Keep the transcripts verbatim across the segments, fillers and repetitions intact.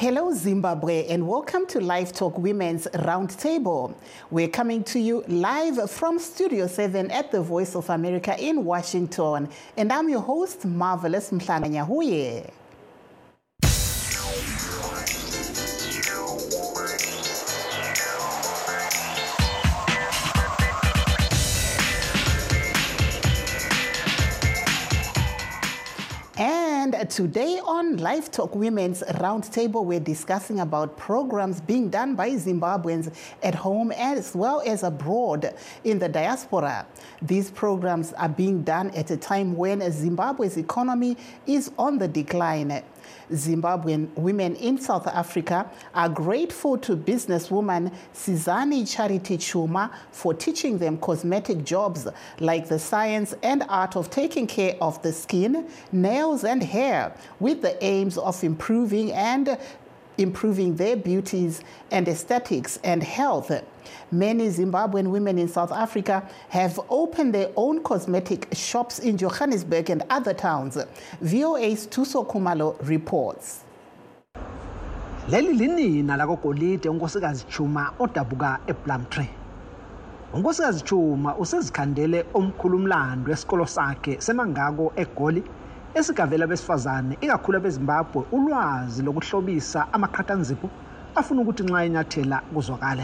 Hello Zimbabwe and welcome to Live Talk Women's Roundtable. We're coming to you live from Studio seven at the Voice of America in Washington. And I'm your host, Marvelous Mhlanga-Nyahuye. And today on Live Talk Women's Roundtable, we're discussing about programs being done by Zimbabweans at home as well as abroad in the diaspora. These programs are being done at a time when Zimbabwe's economy is on the decline. Zimbabwean women in South Africa are grateful to businesswoman Sizani Charity Chuma for teaching them cosmetic jobs like the science and art of taking care of the skin, nails and hair with the aims of improving and improving their beauties and aesthetics and health. Many Zimbabwean women in South Africa have opened their own cosmetic shops in Johannesburg and other towns. V O A's Tuso Kumalo reports. Leli linina la Golide unkosikazi Chuma odabuka ePlumtree. Unkosikazi Chuma usezikhandele omkhulumlando wesikolo sakhe seMangako eGoli esigavela besifazane ikakhulu beZimbabwe ulwazi lokuhlobisa amaqhathanzipho afuna ukuthi nxa enyathela kuzwakale.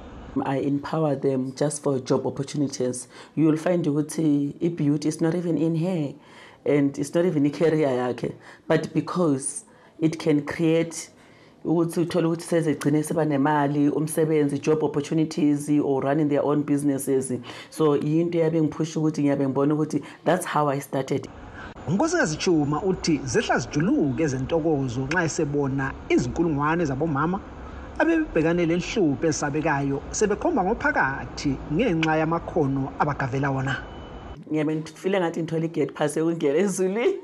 I empower them just for job opportunities. You will find ukuthi i-beauty is not even in hair and it's not even a career yakhe, but because it can create ukuthi uthola ukuthi sezegcine seba nemali umsebenzi, job opportunities or running their own businesses. So into yabe ngiphusha ukuthi ngiyabe ngibona ukuthi that's how I started. Unkosikazi Chuma uthi zehla zijuluke ezentokozo nxa esebona izinkulungwane zabomama abebhekane lenhlupho esabekayo sebekhomba ngophakathi ngenxa yamakhono abagavela wona. Ngiyabe ngifile ngathi ngithola igate pass ukungena ezulwini,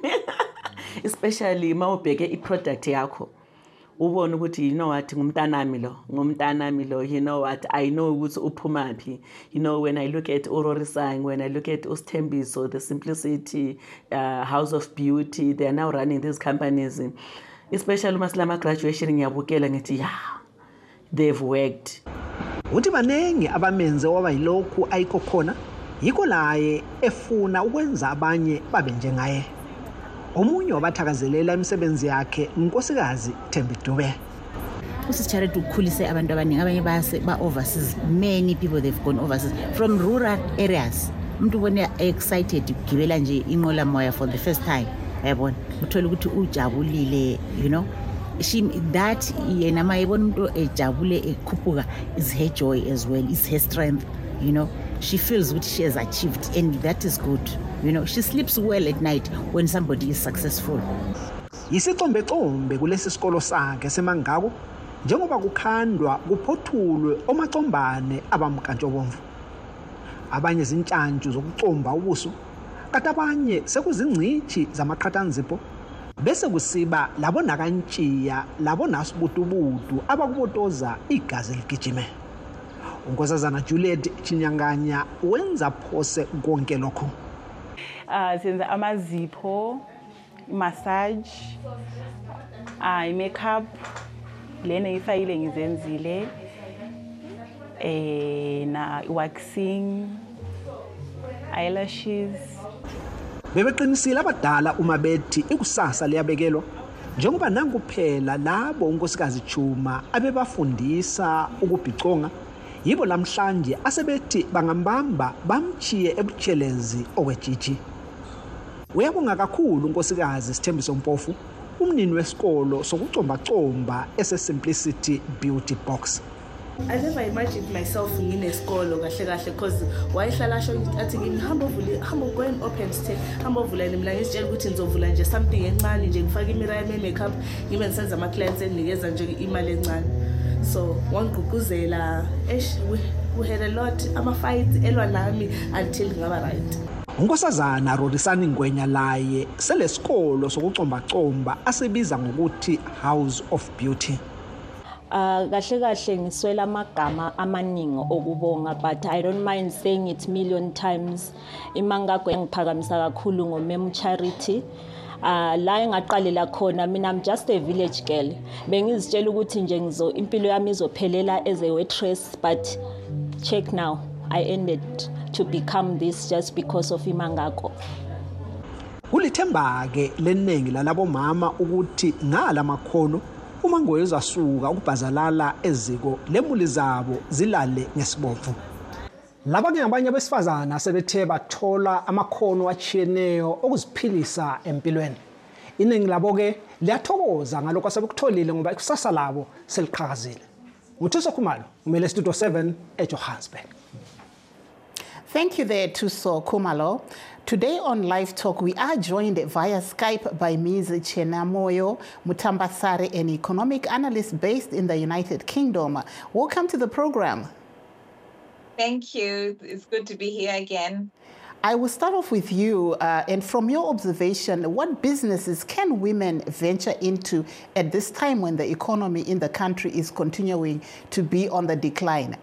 especially mawubheke iproduct yakho ubone ukuthi you know what ngumntanami lo ngumntanami lo you know what I know ukuthi uphumaphi. You know, when I look at Urorisang, when I look at Usthembiso, the Simplicity, uh, House of Beauty, they are now running these companies, especially maslama graduation ngiyabukela ngithi yeah, they've worked. Uthi banengi abamenze waba yilokhu ayikho khona yikho laye efuna ukwenza abanye babe njengaye. Omunye wabathakazelela imisebenzi yakhe unkosikazi Thembi Dube. Usicharity ukukhulisa abantu abaningi abanye base ba overseas. Many people they've gone overseas from rural areas. Umuntu ubone excited ukugibela nje inqola moya for the first time. Yabona uthola ukuthi ujabulile, you know. She that yena mayibona umuntu ejabule ekhuphuka is her joy as well, is her strength, you know. She feels what she has achieved and that is good. You know, she sleeps well at night when somebody is successful. Yisicombe combe kulesi sikolo sakhe seMangako njengoba kukhandwa kuphothulwe omacombane abamkantshobomvu. Abanye zintshantshu zokucomba ubuso, kanti abanye sekuzingcithi zamaqhathanzipho bese kusiba labo nakantshiya labo nasibutubutu abakubotoza igazi ligijime. Unkosazana Juliet Chinyanganya wenza phose konke lokho. Uh, senza amazipho, massage, uh, makeup, lena ifayile ngizenzile, eh na waxing, eyelashes. Bebeqinisile abadala uma bethi ikusasa liyabekelwa njengoba nanguphela labo unkosikazi Chuma abebafundisa ukubhiconga yibo lamhlanje asebethi bangambamba bamchiye ebutshelezi okwejiji. Uyabonga kakhulu unkosikazi Sithembiso Mpofu, umnini wesikolo sokucomba-comba ese-Simplicity Beauty Box. I never imagined myself nginesikolo kahle kahle because wayehlala asho athi ngihamba uvule hamba go and open step hamba uvula mina ngisitshela ukuthi ngizovula nje something encane nje ngifake imirror yami makeup ngibe ngisenza ama clients enginikeza nje imali encane. So wangigqugquzela esh we had a lot ama fights elwa nami until ngaba right. Unkosazana Rorisani Ngwenya laye selesikolo sokucomba-comba asebiza ngokuthi House of Beauty. Uh, kahle kahle ngiswela amagama amaningi okubonga, but I don't mind saying it million times. Imangako engiphakamisa kakhulu ngoMem Charity. Ah la engaqalela khona mina I'm just a village girl. Bengizitshela ukuthi nje ngizo impilo yami izophelela as a waitress, but check now I ended to become this just because of imangako. Kulithemba ke leningi lalabo mama ukuthi ngala makhono uma ngoyezasuka ukubhazalala eziko lemuli zabo zilale ngesibopho. Laba ke ngabanye abesifazana sebethe bathola amakhono achiyeneyo okuziphilisa empilweni. Iningi labo ke liyathokoza ngalokho asebekutholile ngoba ikusasa labo seliqhakazile. Nguthuso Khumalo, umele Studio seven eJohannesburg. Thank you there, Thuso Khumalo. Today on Live Talk, we are joined via Skype by Miz Chenamoyo Mutambasare, an economic analyst based in the United Kingdom. Welcome to the program. Thank you. It's good to be here again. I will start off with you, uh, and from your observation, what businesses can women venture into at this time when the economy in the country is continuing to be on the decline?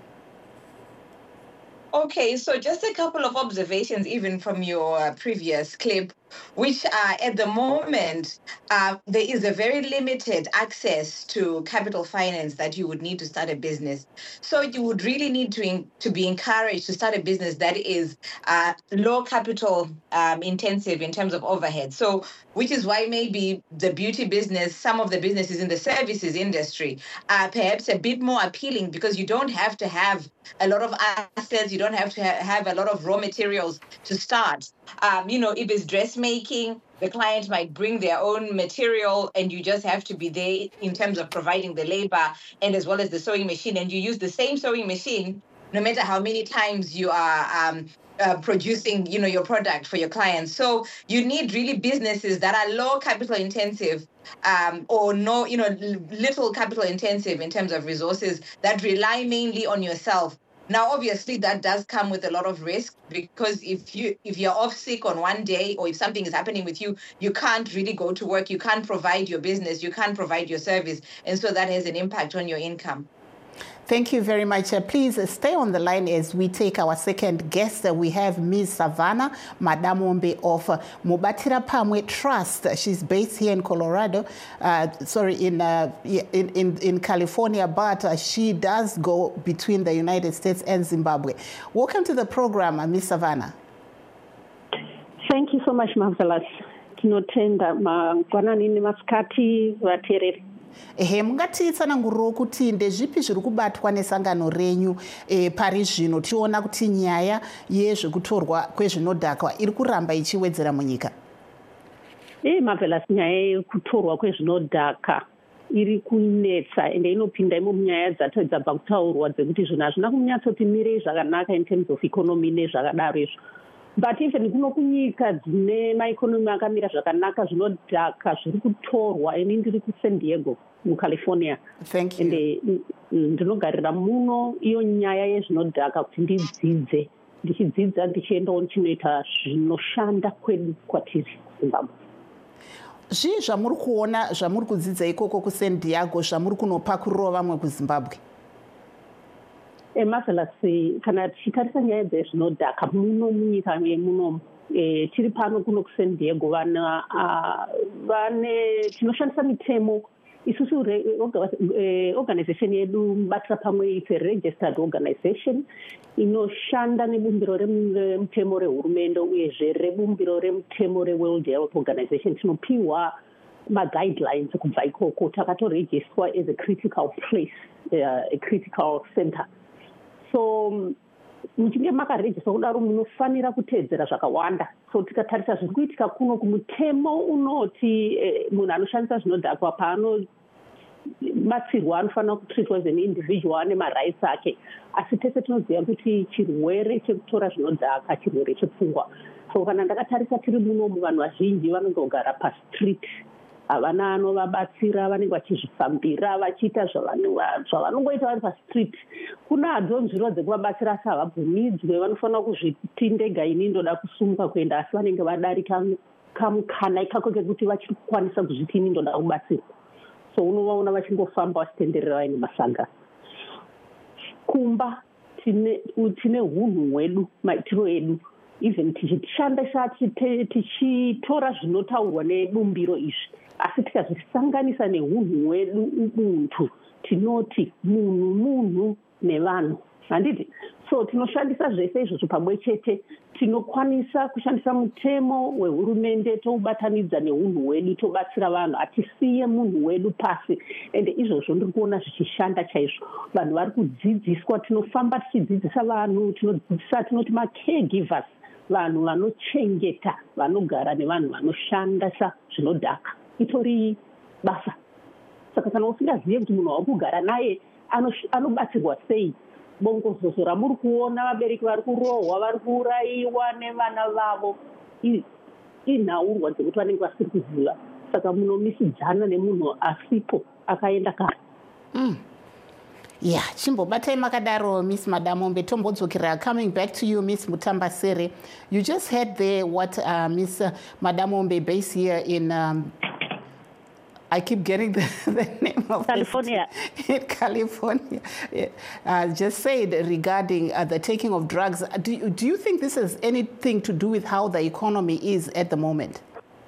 Okay, so just a couple of observations, even from your uh, previous clip, which are at the moment, uh, there is a very limited access to capital finance that you would need to start a business. So you would really need to, in, to be encouraged to start a business that is uh, low capital um, intensive in terms of overhead. So, which is why maybe the beauty business, some of the businesses in the services industry are perhaps a bit more appealing because you don't have to have a lot of assets, you don't have to ha have a lot of raw materials to start. Um, you know, if it's dressmaking, the client might bring their own material and you just have to be there in terms of providing the labor and as well as the sewing machine. And you use the same sewing machine no matter how many times you are um, uh, producing, you know, your product for your clients. So you need really businesses that are low capital intensive um, or no, you know, little capital intensive in terms of resources that rely mainly on yourself. Now, obviously, that does come with a lot of risk because if you if you're off sick on one day or if something is happening with you, you can't really go to work. You can't provide your business. You can't provide your service. And so that has an impact on your income. Thank you very much. Uh, please uh, stay on the line as we take our second guest. Uh, we have Miz Savannah Madamombe of uh, Mubatira Pamwe Trust. She's based here in Colorado, uh, sorry, in, uh, in, in, in California, but uh, she does go between the United States and Zimbabwe. Welcome to the program, uh, Miz Savannah. Thank you so much, Marvelous. Tinotenda mangwanani nemasikati vateereri. Ehe, mungatitsanangurirawo kuti ndezvipi zviri kubatwa nesangano renyu e, pari zvino tiona kuti nyaya yezvekutorwa kwezvinodhaka iri kuramba ichiwedzera munyika? E Marvelous, nyaya yekutorwa kwezvinodhaka iri kunetsa ende inopinda imo munyaya dzati dzabva kutaurwa dzekuti zvinhu hazvina kunyatsoti mirei zvakanaka in terms of economy nezvakadaro izvo. But even kuno kunyika dzine maikonomi akamira zvakanaka zvinodhaka zviri kutorwa. Ini ndiri kuSan Diego muCalifornia. Thank you. Ende ndinogarira muno iyo nyaya yezvinodhaka kuti ndidzidze. Ndichidzidza ndichiendawo ndichinoita zvinoshanda kwedu kwatiri kuZimbabwe. Zvii zvamuri kuona zvamuri kudzidza ikoko kuSan Diego zvamuri kunopa kurova vamwe kuZimbabwe? E Marvelous, kana tichitarisa nyaya dzezvinodhaka muno munyika muno e, tiri pano kuno kuSan Diego vana vane tinoshandisa mitemo isusu organization yedu Mubatira Pamwe is a registered organization inoshanda nebumbiro remutemo rehurumende uyezve rebumbiro remutemo reWorld Health Organization. Tinopiwa ma-guidelines kubva ikoko takatorejistwa as a critical place, uh, a critical center. So muchinge makarejiswa kudaro munofanira kuteedzera zvakawanda. So tikatarisa zviri kuitika kuno kumutemo unoti eh, munhu anoshandisa zvinodhakwa paanobatsirwa anofanira kutreatwa as an individual ane marights ake. Asi tese tinoziva kuti chirwere chekutora zvinodhaka chirwere chepfungwa. So kana ndakatarisa tiri munomu vanhu vazhinji vanongogara pastreet, havana anovabatsira, vanenge vachizvifambira vachiita zvavanongoita vari pastreet. Kunadzo nzvimbo dzekuvabatsira asi havabvumidzwe, vanofanira kuzviti ndega ini ndoda kusumuka kuenda, asi vanenge vadarika kamukana ikako kekuti vachikwanisa kuzviti ini ndoda kubatsirwa. So unovaona vachingofamba vachitenderera vaine masaga. Kumba tine tine hunhu hwedu, maitiro edu. even tichishandisa tichitora zvinotaurwa nebumbiro izvi asi tikazvisanganisa neunhu hwedu ubuntu tinoti munhu munhu nevanhu handiti. So tinoshandisa zvese izvozvo pamwe chete tinokwanisa kushandisa mutemo wehurumende toubatanidza neunhu hwedu tobatsira vanhu hatisiye munhu wedu pasi ende izvozvo ndiri kuona zvichishanda chaizvo. Vanhu vari kudzidziswa, tinofamba tichidzidzisa vanhu, tinodzidzisa tinoti ma-caregivers, vanhu vanochengeta vanogara nevanhu vanoshandisa zvinodhaka. Itori basa. Saka kana usingazive kuti munhu wari kugara naye anobatsirwa sei, bongozozo ramuri kuona vabereki vari kurohwa vari kuurayiwa nevana vavo inhaurwa dzekuti vanenge vasiri kuziva. Saka munomisidzana nemunhu asipo akaenda kare. Mm. Yeah, chimbobatai makadaro Miss Madamombe. Tombodzokera. Coming back to you, Miss Mutambasere. You just heard there what uh, Miss Madamombe based here in um, I keep getting the, the name of California. In California. Yeah. Uh, just said regarding uh, the taking of drugs. Do you, do you think this has anything to do with how the economy is at the moment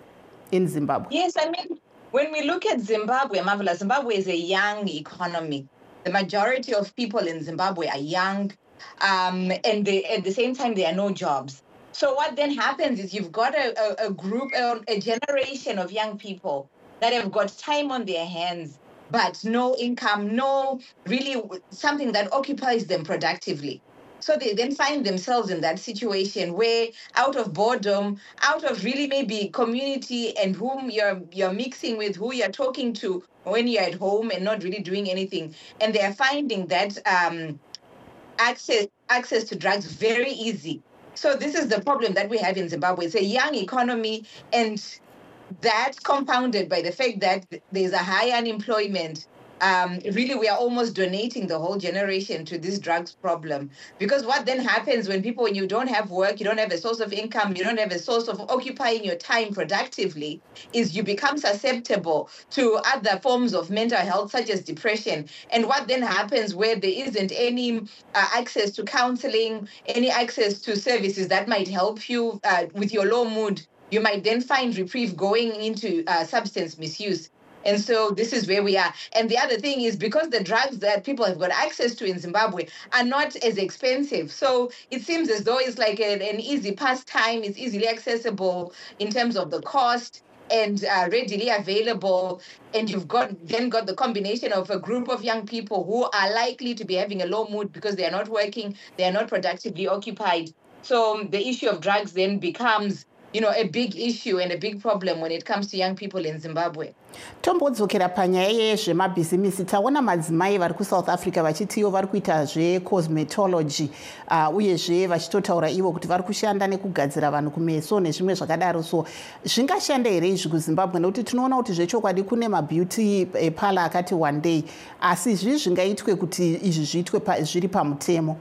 in Zimbabwe? Yes, I mean, when we look at Zimbabwe, Marvelous, Zimbabwe is a young economy. The majority of people in Zimbabwe are young, um, and they, at the same time, there are no jobs. So what then happens is you've got a, a, a group, a, a generation of young people that have got time on their hands, but no income, no really something that occupies them productively. So they then find themselves in that situation where out of boredom, out of really maybe community and whom you're you're mixing with, who you're talking to when you're at home and not really doing anything. And they're finding that um, access access to drugs very easy. So this is the problem that we have in Zimbabwe. It's a young economy, and that's compounded by the fact that there's a high unemployment. Um, really, we are almost donating the whole generation to this drugs problem. Because what then happens when people, when you don't have work, you don't have a source of income, you don't have a source of occupying your time productively, is you become susceptible to other forms of mental health, such as depression. And what then happens where there isn't any uh, access to counseling, any access to services that might help you uh, with your low mood, you might then find reprieve going into uh, substance misuse. And so this is where we are. And the other thing is because the drugs that people have got access to in Zimbabwe are not as expensive. So it seems as though it's like an, an easy pastime. It's easily accessible in terms of the cost and uh, readily available. And you've got then got the combination of a group of young people who are likely to be having a low mood because they are not working, they are not productively occupied. So the issue of drugs then becomes, you know, a big issue and a big problem when it comes to young people in Zimbabwe. Tombodzokera panyaya yezvemabhizimisi taona madzimai vari kuSouth Africa vachitiwo vari kuita zvecosmetology uh, uyezve vachitotaura ivo kuti vari kushanda nekugadzira vanhu kumeso nezvimwe zvakadaro. So zvingashanda here izvi kuZimbabwe nekuti tinoona kuti zvechokwadi kune mabeauty parlor akati one day, asi zvii zvingaitwe kuti izvi zviitwe zviri pamutemo?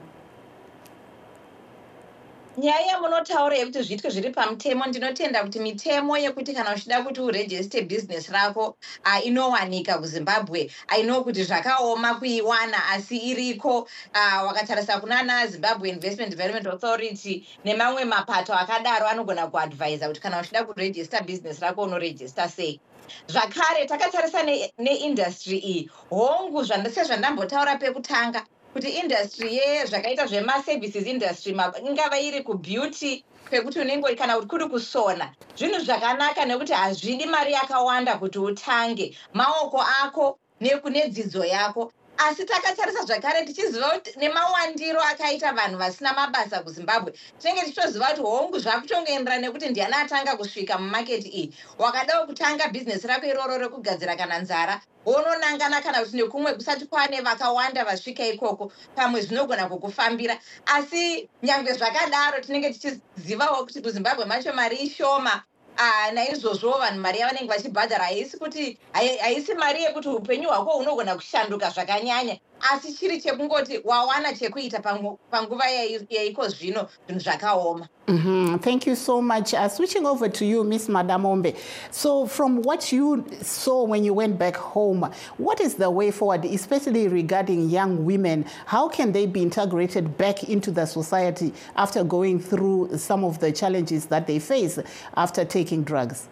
Nyaya munotaura yekuti zviitwe zviri pamutemo, ndinotenda kuti mitemo yekuti kana uchida kuti uregister business rako uh, inowanika kuZimbabwe. I know kuti zvakaoma kuiwana asi iriko. Uh, wakatarisa kunana Zimbabwe Investment Development Authority nemamwe mapato akadaro anogona kuadvisa kuti kana uchida kuregister business rako unoregister sei. Zvakare takatarisa neindustry iyi, hongu sezvandambotaura pekutanga kuti industry ye zvakaita zvema-services industry ingava iri kubeauty pekuti unenge kana kuri kusona zvinhu zvakanaka nekuti hazvidi mari yakawanda kuti utange maoko ako nedzidzo yako. Asi takatarisa zvakare tichiziva kuti nemawandiro akaita vanhu vasina mabasa kuZimbabwe, tinenge tichiziva kuti hongu zvakutongoenderana nekuti ndiani atanga kusvika mumaketi iyi. Wakadawo kutanga bhizinesi rako iroro rekugadzira kana nzara, wononangana kana kuti nekumwe kusati kwane vakawanda vasvika ikoko, pamwe zvinogona kukufambira. Asi nyangwe zvakadaro tinenge tichizivawo kuti kuZimbabwe macho mari ishoma. Ah, naizvozvo vanhu mari yavanenge vachibhadhara haisi kuti haisi mari yekuti upenyu hwako hunogona kushanduka zvakanyanya. asi chiri chekungoti wawana chekuita panguva yaiko zvino zvinhu zvakaoma. Mm-hmm. Thank you so much. Uh, switching over to you, Miss Madamombe. So from what you saw when you went back home, what is the way forward, especially regarding young women? How can they be integrated back into the society after going through some of the challenges that they face after taking drugs?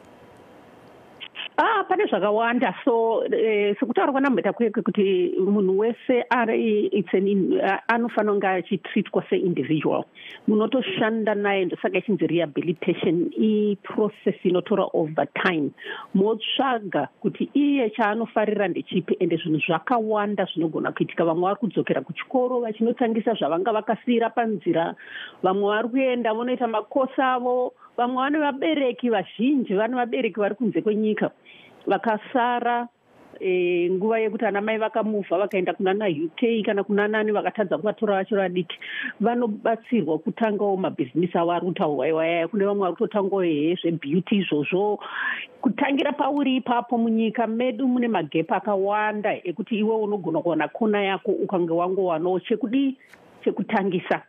Ah, pane zvakawanda. So sekutaura kwanamboita kweke kuti munhu wese ari it's an anofanira kunge achitreatwa se-individual. Munotoshanda naye ndosaka ichinzi rehabilitation i-process inotora over time. Motsvaga kuti iye chaanofarira ndechipi ende zvinhu zvakawanda zvinogona kuitika. Vamwe vari kudzokera kuchikoro vachinotangisa zvavanga vakasiyira panzira. Vamwe vari kuenda vonoita makosa avo. Vamwe vane vabereki vazhinji vane vabereki vari kunze kwenyika vakasara e, nguva yekuti ana mai vakamuvha vakaenda kuna na U K kana kuna nani vakatadza kuvatora vachiri vadiki vanobatsirwa kutangawo mabhizinisi avo ari kutaurwa iwaya. Kune vamwe vari kutotangawo hehe zvebeauty izvozvo. Kutangira pauri ipapo munyika medu mune magepa akawanda ekuti iwe unogona kuwana kona yako ukange wangowanawo chekudi chekutangisa.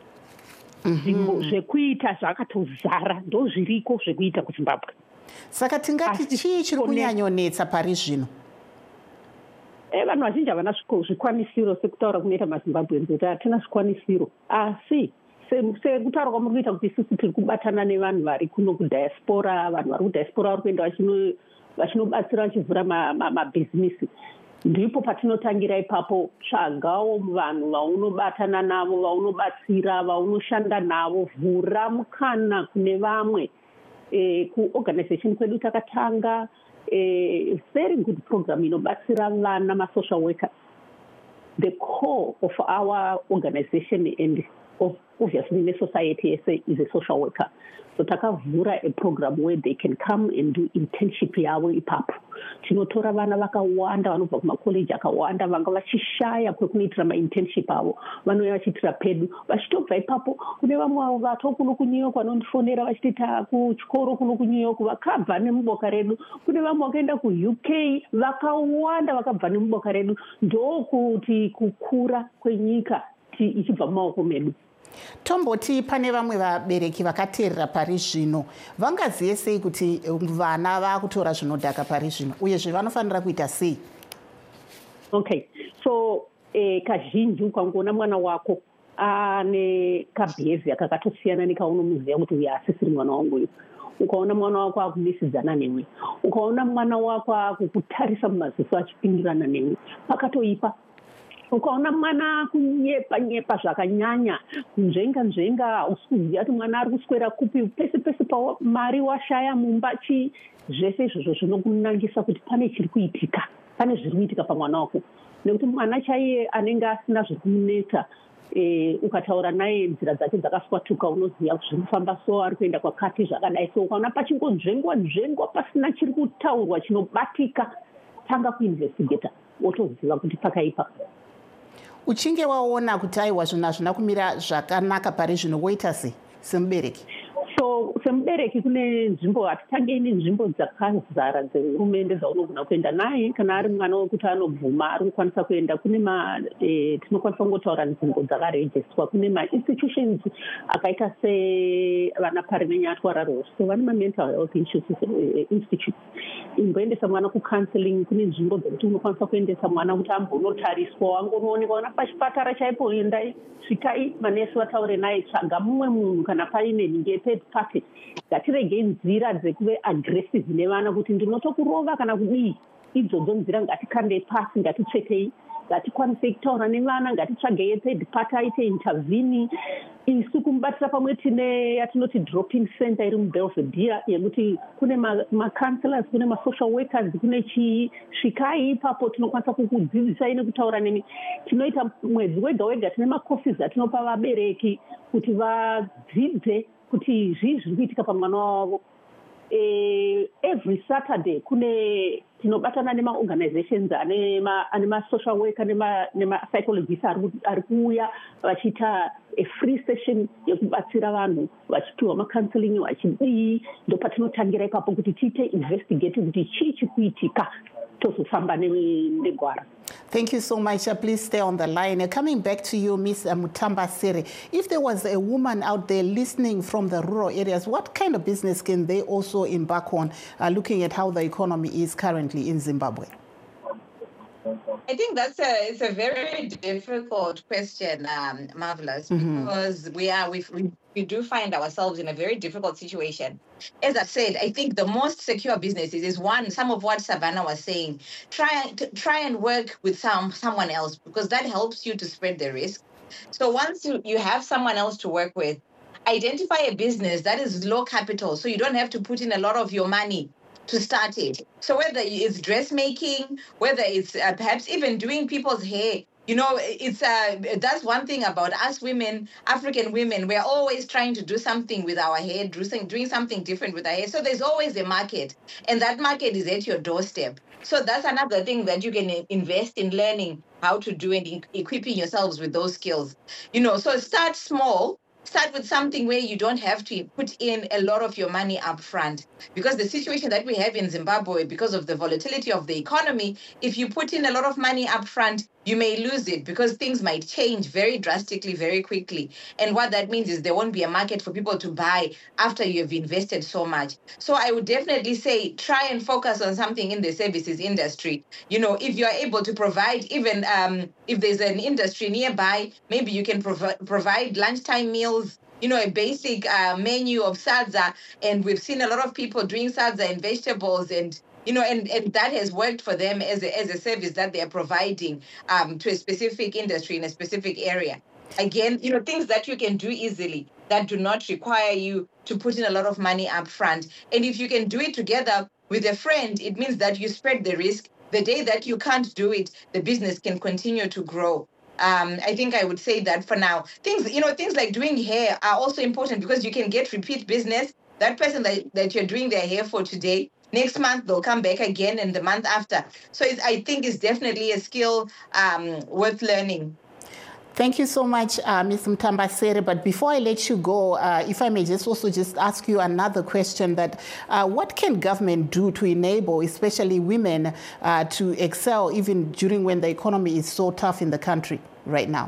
Zvinhu zvekuita zvakatozara ndo zviriko zvekuita kuZimbabwe. Saka tingati chii chiri kunyanyonetsa pari zvino? Eh, vanhu vazhinji havana zvikwanisiro sekutaura kunoita maZimbabwe kuti hatina zvikwanisiro. Asi sekutaura kwamuri kuita kuti isusu tiri kubatana nevanhu vari kuno kudiaspora, vanhu vari kudiaspora vari kuenda vachinobatsira vachivhura mabhizinisi. Ndipo patinotangira ipapo tsvagawo vanhu vaunobatana navo, vaunobatsira, vaunoshanda navo, vhura mukana kune vamwe. E, kuorganization kwedu takatanga a very good program inobatsira vana ma-social workers. The core of our organization and of obviously the society is a social worker. So takavhura a program where they can come and do internship yavo ipapo. Tinotora vana vakawanda vanobva kumakoleji akawanda vanga vachishaya kwekunoitira mainternship avo vanouya vachiitira pedu. Vachitobva ipapo kune vamwe vato kuno kuNew York vanondifonera vachitita kuchikoro kuno kuNew York vakabva nemuboka redu. Kune vamwe vakaenda kuU K vakawanda vakabva nemuboka redu. Ndokuti kukura kwenyika ichibva mumaoko medu. Tomboti pane vamwe vabereki vakateerera pari zvino vangazive sei kuti vana vakutora zvinodhaka pari zvino uyezve vanofanira kuita sei? Okay, so eh, kazhinji ukangoona mwana wako ane kabehavior kakatosiyana nekaunomuziva kuti uyu asisiri mwana wangu uyu, ukaona mwana wako akumisidzana newe, ukaona mwana wako akukutarisa mumaziso achipindirana newe, pakatoipa. Ukaona mwana kunyepa nyepa zvakanyanya nzvenga nzvenga usikuziva kuti mwana ari kuswera kupi pese pese pa mari washaya mumba chi zvese izvozvo zvinokunangisa kuti pane chiri kuitika, pane zviri kuitika pamwana wako nekuti mwana chaiye anenge asina zvekumunetsa. E, ukataura naye nzira dzake dzakaswatuka unoziva zvinofamba so ari kuenda kwakati zvakadai. So ukaona pachingonzvengwa nzvengwa pasina chiri kutaurwa chinobatika, tanga kuinvestigata wotoziva kuti pakaipa. Uchinge waona kuti aiwa zvinhu hazvina kumira zvakanaka pari zvino woita sei semubereki? So semubereki kune nzvimbo hatitange ine nzvimbo dzakazara dzehurumende dzaunogona kuenda naye kana ari mwana wekuti anobvuma ari kukwanisa kuenda. Kune ma e, tinokwanisa kungotaura nzvimbo dzakarejistwa. Kune ma-institutions akaita sevana parimenya atwara rose, so vane ma-mental health institutes. Imboendesa mwana kucounseling. Kune nzvimbo dzekuti unokwanisa kuendesa mwana kuti ambonotariswa wangonoonekwa ona pachipatara chaipo, endai svikai manesi vataure naye, tsvaga mumwe munhu kana paine ninge third party. Ngatiregei nzira dzekuve aggressive nevana kuti ndinotokurova kana kudii. Idzodzo nzira ngatikande pasi, ngatitsvetei, ngatikwanise kutaura nevana, ngatitsvagei third party aite intervene. Isu kumubatira pamwe tine yatinoti dropping center iri muBelvedere yekuti kune ma-counselors, kune ma-social workers, kune chii. Svikai ipapo tinokwanisa kukudzidzisai nekutaura nemi. Tinoita mwedzi wega wega tine macourses atinopa vabereki kuti vadzidze kuti zvii zviri kuitika pamwana wavo. Eh, every Saturday kune tinobatana nema-organizations ane ma-social worker nema-psychologists ari kuuya vachiita a free session yekubatsira vanhu vachipiwa ma-counseling vachidii. Ndo patinotangira ipapo kuti tiite investigate kuti chii chiri kuitika tosufamba negwara. Thank you so much. Uh, please stay on the line. Uh, coming back to you, Miz Mutambaseri, if there was a woman out there listening from the rural areas, what kind of business can they also embark on, uh, looking at how the economy is currently in Zimbabwe? I think that's a it's a very difficult question, um, Marvelous, Mm-hmm. because we are we we do find ourselves in a very difficult situation. As I said, I think the most secure businesses is one. Some of what Savannah was saying. Try to, try and work with some someone else, because that helps you to spread the risk. So once you, you have someone else to work with, identify a business that is low capital, so you don't have to put in a lot of your money to start it. So whether it's dressmaking, whether it's uh, perhaps even doing people's hair, you know, it's uh, that's one thing about us women, African women. We're always trying to do something with our hair, doing doing something different with our hair. So there's always a market, and that market is at your doorstep. So that's another thing that you can invest in learning how to do and in equipping yourselves with those skills. You know, so start small. Start with something where you don't have to put in a lot of your money up front, because the situation that we have in Zimbabwe, because of the volatility of the economy, if you put in a lot of money up front, you may lose it, because things might change very drastically, very quickly. And what that means is there won't be a market for people to buy after you've invested so much. So I would definitely say try and focus on something in the services industry. You know, if you're able to provide, even um, if there's an industry nearby, maybe you can prov- provide lunchtime meals, you know, a basic uh, menu of sadza. And we've seen a lot of people doing sadza and vegetables, and you know, and, and that has worked for them as a, as a service that they're providing um, to a specific industry in a specific area. Again, you know, things that you can do easily that do not require you to put in a lot of money up front. And if you can do it together with a friend, it means that you spread the risk. The day that you can't do it, the business can continue to grow. Um, I think I would say that for now. Things, you know, things like doing hair are also important, because you can get repeat business. That person that, that you're doing their hair for today, next month they'll come back again, and the month after. So it's, I think it's definitely a skill um, worth learning. Thank you so much, uh, Miz Mutambaseri. But before I let you go, uh, if I may just also just ask you another question, that uh, what can government do to enable, especially women, uh, to excel even during when the economy is so tough in the country right now?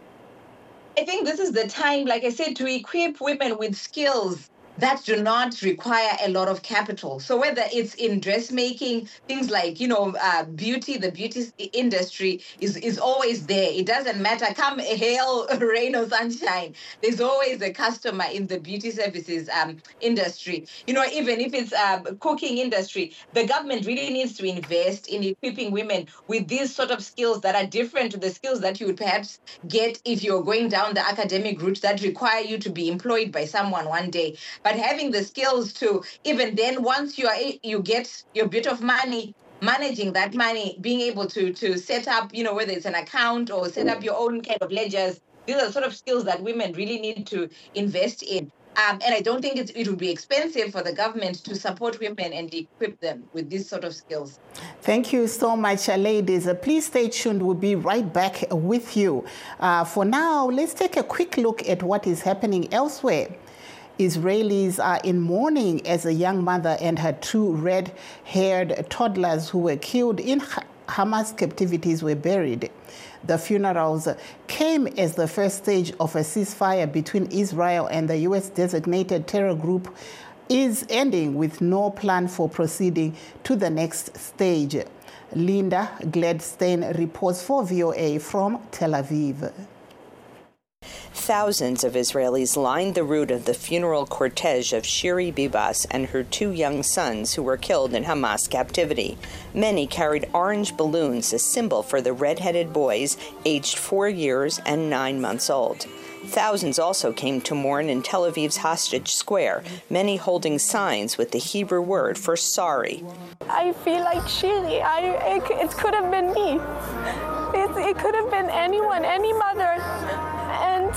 I think this is the time, like I said, to equip women with skills that do not require a lot of capital. So whether it's in dressmaking, things like, you know, uh, beauty, the beauty industry is, is always there. It doesn't matter, come hail, rain or sunshine, there's always a customer in the beauty services um, industry. You know, even if it's a uh, cooking industry, the government really needs to invest in equipping women with these sort of skills that are different to the skills that you would perhaps get if you're going down the academic route that require you to be employed by someone one day. But having the skills to, even then, once you are you get your bit of money, managing that money, being able to to set up, you know, whether it's an account or set up your own kind of ledgers, these are sort of skills that women really need to invest in. Um, and I don't think it's, it would be expensive for the government to support women and equip them with these sort of skills. Thank you so much, uh, ladies. Uh, please stay tuned. We'll be right back with you. Uh, for now, let's take a quick look at what is happening elsewhere. Israelis are in mourning as a young mother and her two red-haired toddlers who were killed in Hamas captivities were buried. The funerals came as the first stage of a ceasefire between Israel and the U S-designated terror group is ending, with no plan for proceeding to the next stage. Linda Gladstein reports for V O A from Tel Aviv. Thousands of Israelis lined the route of the funeral cortege of Shiri Bibas and her two young sons who were killed in Hamas captivity. Many carried orange balloons, a symbol for the red-headed boys aged four years and nine months old. Thousands also came to mourn in Tel Aviv's Hostage Square, many holding signs with the Hebrew word for sorry. I feel like Shiri. I, it, it could have been me. It, it could have been anyone, any mother. And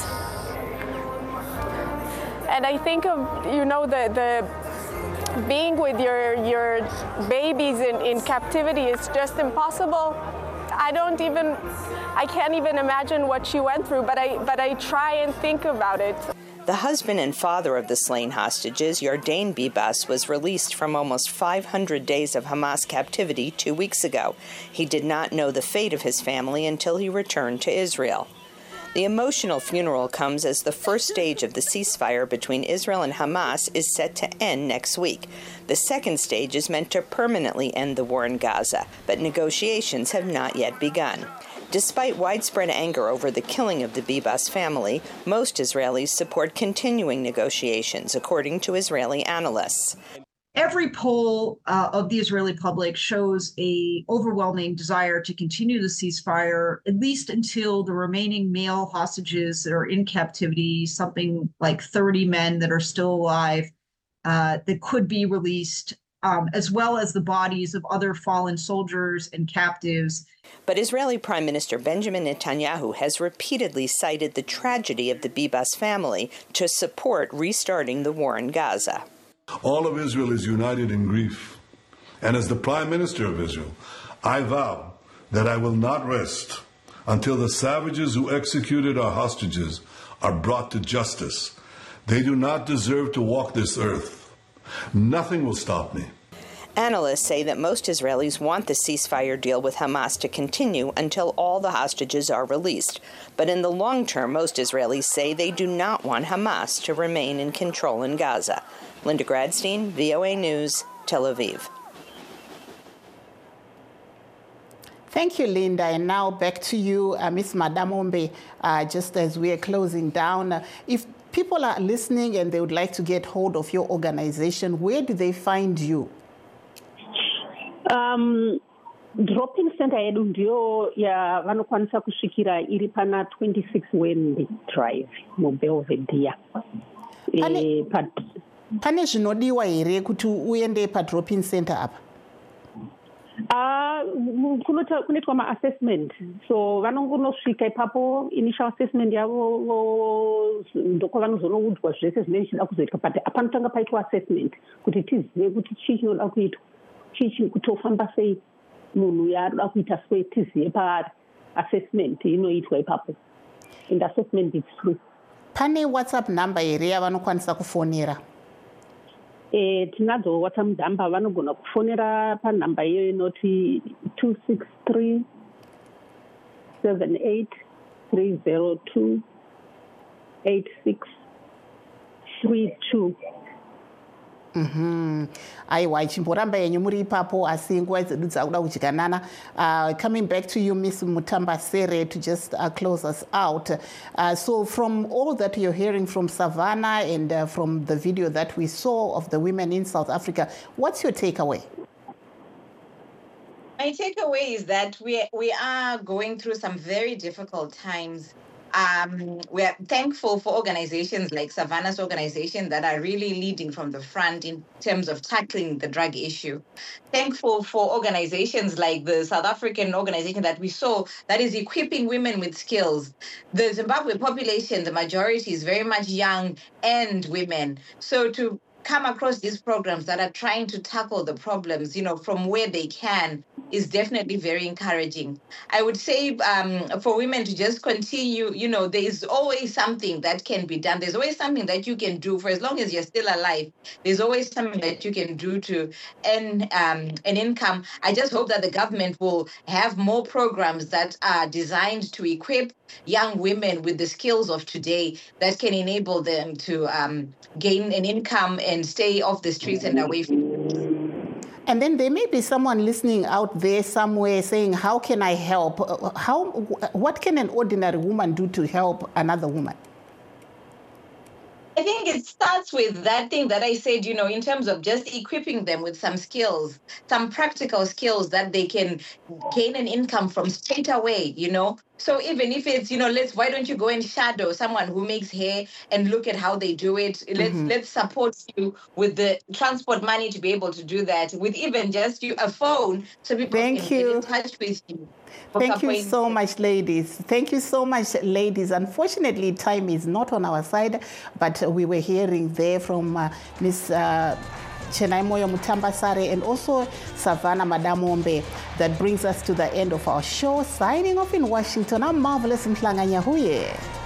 and I think of, you know, the the being with your your babies in, in captivity is just impossible. I don't even, I can't even imagine what she went through, but I but I try and think about it. The husband and father of the slain hostages, Yardain Bibas, was released from almost five hundred days of Hamas captivity two weeks ago. He did not know the fate of his family until he returned to Israel. The emotional funeral comes as the first stage of the ceasefire between Israel and Hamas is set to end next week. The second stage is meant to permanently end the war in Gaza, but negotiations have not yet begun. Despite widespread anger over the killing of the Bibas family, most Israelis support continuing negotiations, according to Israeli analysts. Every poll uh, of the Israeli public shows a overwhelming desire to continue the ceasefire, at least until the remaining male hostages that are in captivity, something like thirty men that are still alive, uh, that could be released, um, as well as the bodies of other fallen soldiers and captives. But Israeli Prime Minister Benjamin Netanyahu has repeatedly cited the tragedy of the Bibas family to support restarting the war in Gaza. All of Israel is united in grief. And as the Prime Minister of Israel, I vow that I will not rest until the savages who executed our hostages are brought to justice. They do not deserve to walk this earth. Nothing will stop me. Analysts say that most Israelis want the ceasefire deal with Hamas to continue until all the hostages are released. But in the long term, most Israelis say they do not want Hamas to remain in control in Gaza. Linda Gradstein, V O A News, Tel Aviv. Thank you, Linda. And now back to you, uh, Miz Madamombe, uh, just as we are closing down. Uh, if people are listening and they would like to get hold of your organization, where do they find you? Um, Drop-in center yedu ndio ya vanokwanisa kusvikira iri pana twenty-six Wendy Drive muBelvedere. Pane, pane zvinodiwa here kuti uende pa-drop-in center apa? Ah, kunoitwa ma-assessment. So vanongonosvika ipapo initial assessment yavo ndoko vanozonoudzwa zvese zvinenge zvichida kuzoitwa, but panotanga paitwa assessment kuti tizive kuti chii chinoda kuitwa, chii chiri kutofamba sei, munhu yaanoda kuita sei, tizive paari. Assessment inoitwa ipapo. And assessment is free. Pane WhatsApp number here yavanokwanisa kufonera? Eh, tinadzo WhatsApp number vanogona kufonera panhamba iyo inoti two six three, seven eight, three zero two, eight six three two. Mm-hmm. Aiwa, chimboramba yenyu muri ipapo asi nguva dzedu dzakuda kudyanana. Uh, coming back to you, Miss Mutambasere, to just uh, close us out. Uh, so from all that you're hearing from Savannah and uh, from the video that we saw of the women in South Africa, what's your takeaway? My takeaway is that we we are going through some very difficult times. Um, we're thankful for organizations like Savannah's organization that are really leading from the front in terms of tackling the drug issue. Thankful for organizations like the South African organization that we saw that is equipping women with skills. The Zimbabwe population, the majority is very much young and women. So to come across these programs that are trying to tackle the problems, you know, from where they can, is definitely very encouraging. I would say um, for women to just continue, you know, there is always something that can be done. There's always something that you can do for as long as you're still alive. There's always something that you can do to earn um, an income. I just hope that the government will have more programs that are designed to equip young women with the skills of today that can enable them to um, gain an income and stay off the streets and away from it. And then there may be someone listening out there somewhere saying, how can I help? How, what can an ordinary woman do to help another woman? I think it starts with that thing that I said, you know, in terms of just equipping them with some skills, some practical skills that they can gain an income from straight away, you know. So even if it's, you know, let's, why don't you go and shadow someone who makes hair and look at how they do it? Let's mm-hmm. let's support you with the transport money to be able to do that, with even just you a phone so people Thank can you. get in touch with you. Thank you so much, ladies. Thank you so much, ladies. Unfortunately, time is not on our side, but we were hearing there from uh, Miss Uh, Chenaimoyo Mutambasare and also Savannah Madamombe. That brings us to the end of our show. Signing off in Washington, I'm Marvelous Mhlanga Nyahuye.